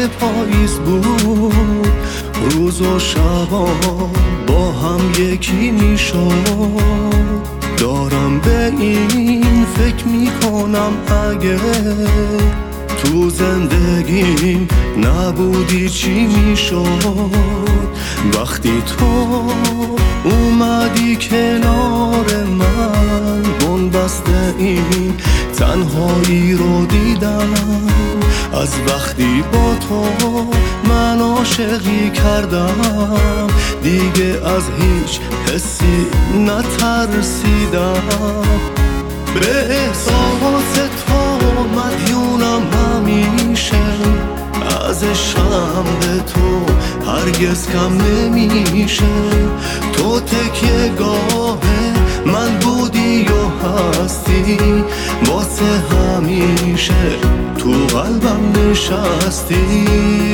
پاییز بود، روز و شبا با هم یکی میشد. دارم به این فکر میکنم اگه تو زندگیم نبودی چی میشد. وقتی تو اومدی کنار من، بنبسته این تنهایی رو دیدم. از وقتی با تو من عاشقی کردم، دیگه از هیچ حسی نترسیدم. به احساس تو مدیونم همیشه، از عشقم به تو هرگز کم نمیشه. تو تکیه گاه من بودی و هستی، واسه همیشه تو قلبم نشستی.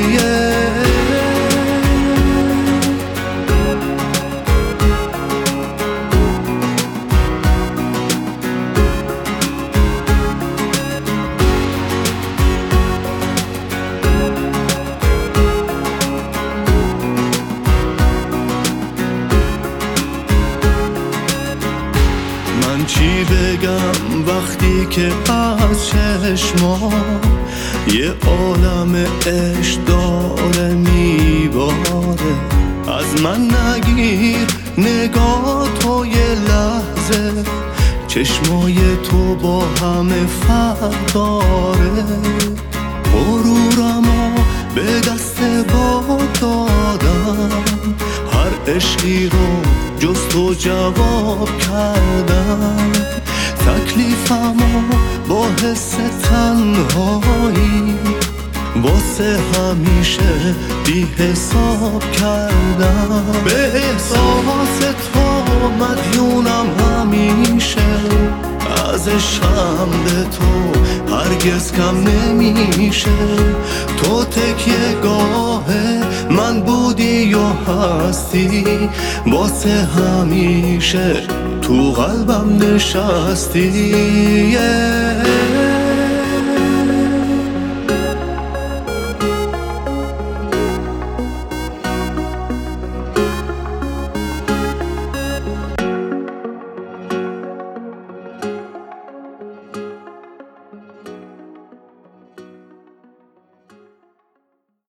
من چی بگم وقتی که از چشما یه عالم عشق داره میباره. از من نگیر نگاه تو یه لحظه، چشمای تو با همه فرق داره. غرورمو به دست با دادم، هر عشقی رو جز تو جواب کردم. تکلیفمو با حس تنهایی واسه همیشه بی حساب کردم. به احساس تو مدیونم همیشه، از عشقم به تو هرگز کم نمیشه. تو تکیه گاه من بودی و هستی، واسه همیشه تو قلبم نشستی.